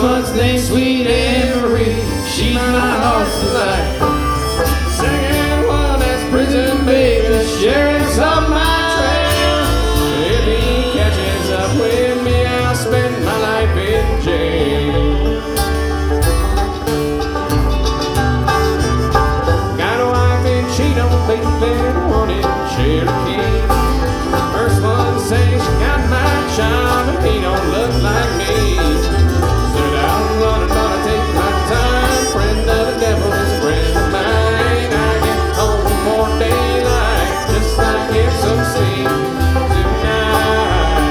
one's named Sweet Anne-Marie. She's my heart's delight. Second one, that's Prison Baby, sharing some my trail. If he catches up with me, I'll spend my life in jail. Got a wife in Chino, baby, one in Cherokee. First one says she got my child, but he don't look like me. Said I'm running, but I take my time. Friend of the devil is a friend of mine. I get home for daylight, just like it's some sleep tonight.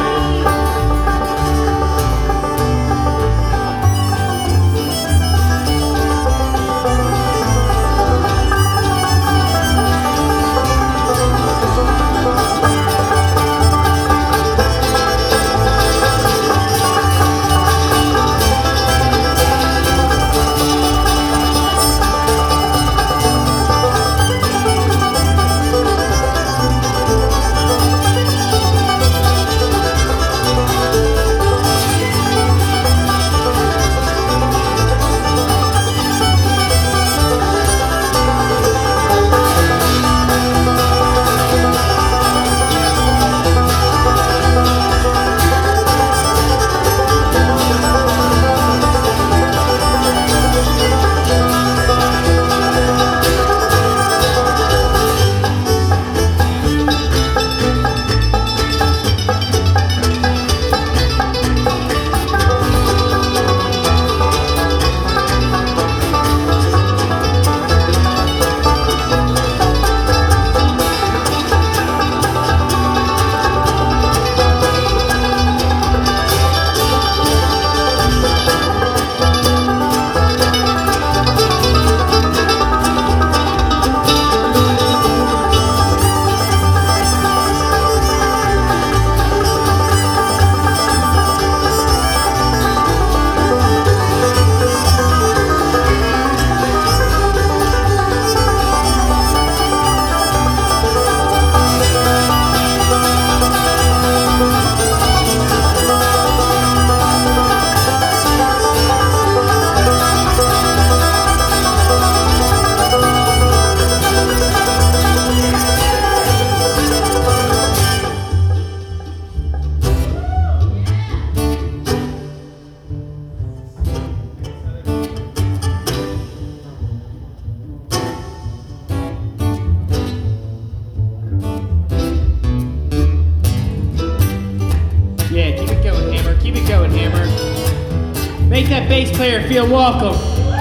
Make that bass player feel welcome.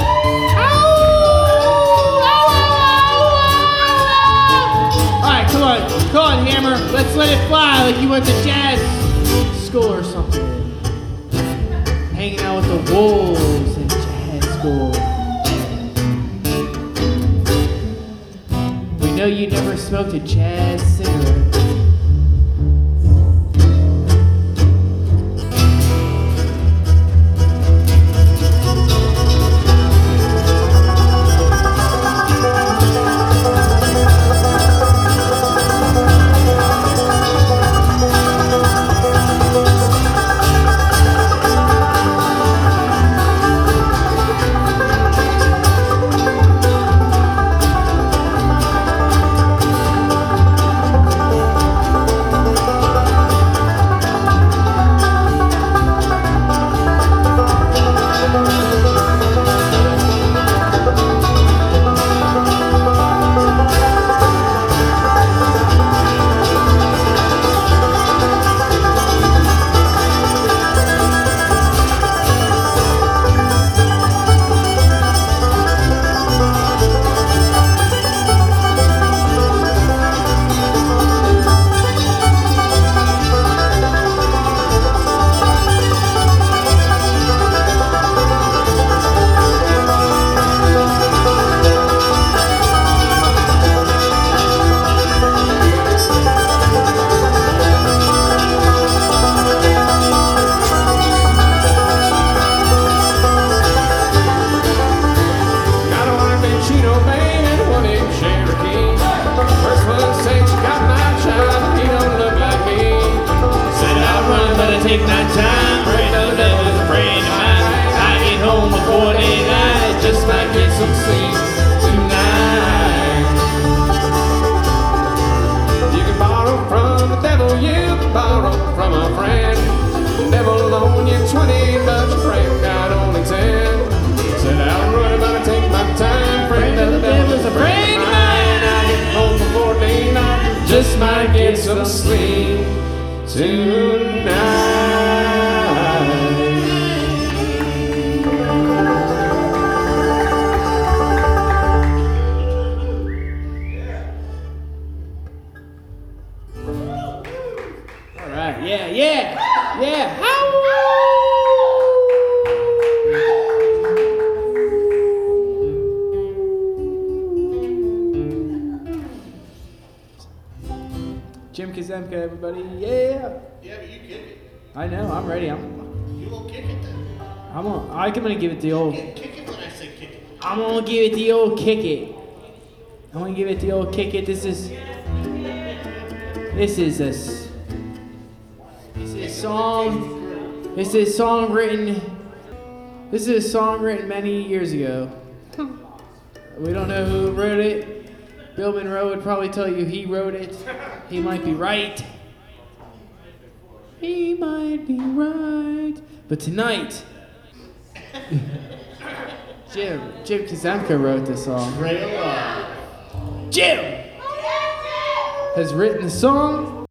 Alright, come on, Hammer. Let's let it fly like you went to jazz school or something. Hanging out with the wolves in jazz school. We know you never smoked a jazz cigarette. 20, but your friend got only 10. Said I'll run about and take my time. Friend of the devil's a friend of mine. I get home before daylight, just might get some sleep tonight. Yeah. Jim Kazemka, everybody. Yeah. Yeah, but you kick it. I know. I'm ready. You won't kick it then. I'm gonna give it the old. Kick it when I say kick it. I'm gonna give it the old kick it. I'm gonna give it the old kick it. This is a song written many years ago. We don't know who wrote it. Bill Monroe would probably tell you he wrote it. He might be right. He might be right. But tonight, Jim Kazemka wrote this song. Jim has written the song.